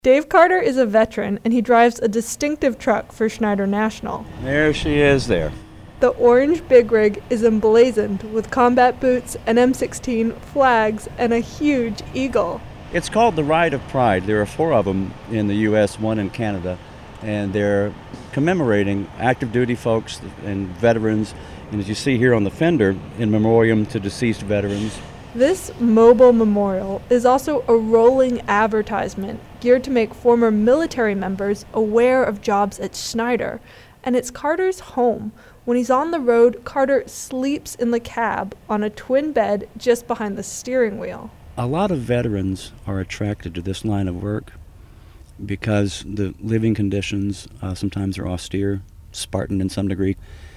Dave Carter is a veteran, and he drives a distinctive truck for Schneider National. There she is there. The orange big rig is emblazoned with combat boots, an M16, flags, and a huge eagle. It's called the Ride of Pride. There are 4 of them in the U.S., 1 in Canada, and they're commemorating active duty folks and veterans, and as you see here on the fender, in memoriam to deceased veterans. This mobile memorial is also a rolling advertisement geared to make former military members aware of jobs at Schneider, and it's Carter's home. When he's on the road, Carter sleeps in the cab on a twin bed just behind the steering wheel. A lot of veterans are attracted to this line of work because the living conditions sometimes are austere, Spartan in some degree,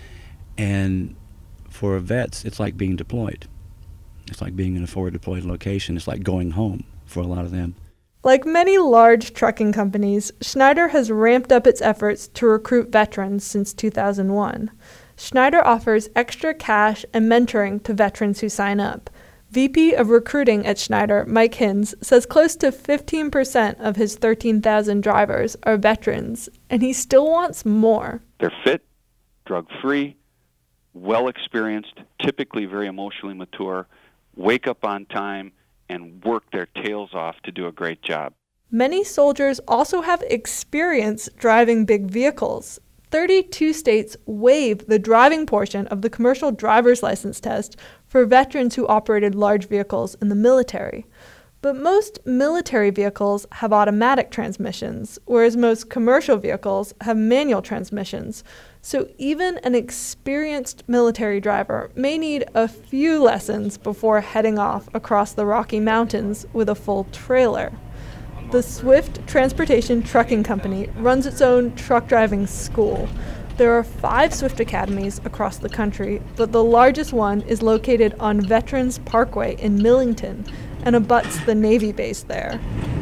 and for vets, it's like being deployed. It's like being in a forward deployed location. It's like going home for a lot of them. Like many large trucking companies, Schneider has ramped up its efforts to recruit veterans since 2001. Schneider offers extra cash and mentoring to veterans who sign up. VP of Recruiting at Schneider, Mike Hinz, says close to 15% of his 13,000 drivers are veterans, and he still wants more. They're fit, drug-free, well-experienced, typically very emotionally mature, wake up on time, and work their tails off to do a great job. Many soldiers also have experience driving big vehicles. 32 states waive the driving portion of the commercial driver's license test for veterans who operated large vehicles in the military. But most military vehicles have automatic transmissions, whereas most commercial vehicles have manual transmissions. So even an experienced military driver may need a few lessons before heading off across the Rocky Mountains with a full trailer. The Swift Transportation Trucking Company runs its own truck driving school. There are 5 Swift academies across the country, but the largest one is located on Veterans Parkway in Millington and abuts the Navy base there.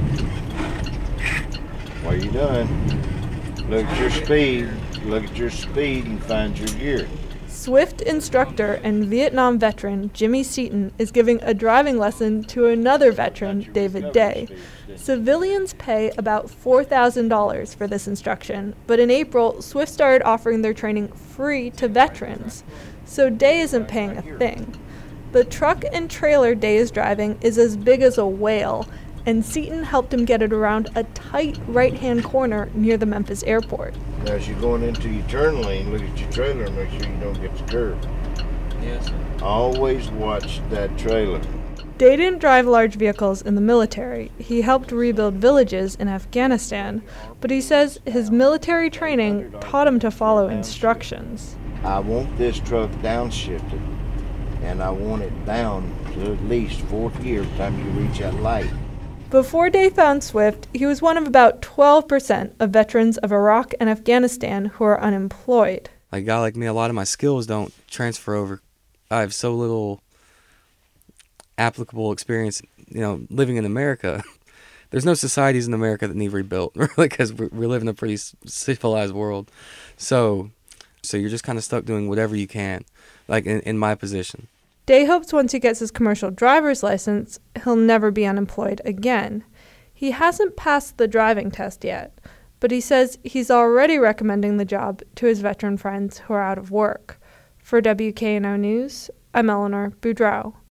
What are you doing? Look at your speed. Look at your speed and find your gear. Swift instructor and Vietnam veteran Jimmy Seaton is giving a driving lesson to another veteran, David Day. Civilians pay about $4,000 for this instruction, but in April, Swift started offering their training free to veterans, so Day isn't paying a thing. The truck and trailer Day is driving is as big as a whale, and Seaton helped him get it around a tight right-hand corner near the Memphis airport. Now, as you're going into your turn lane, look at your trailer and make sure you don't get the curve. Yes. Always watch that trailer. Day didn't drive large vehicles in the military. He helped rebuild villages in Afghanistan, but he says his military training taught him to follow instructions. I want this truck downshifted, and I want it down to at least 4th gear every time you reach that light. Before Day found Swift, he was one of about 12% of veterans of Iraq and Afghanistan who are unemployed. Like a guy like me, a lot of my skills don't transfer over. I have so little applicable experience, living in America. There's no societies in America that need rebuilt, really, because we live in a pretty civilized world. So you're just kind of stuck doing whatever you can, like in my position. Day hopes once he gets his commercial driver's license, he'll never be unemployed again. He hasn't passed the driving test yet, but he says he's already recommending the job to his veteran friends who are out of work. For WKNO News, I'm Eleanor Boudreau.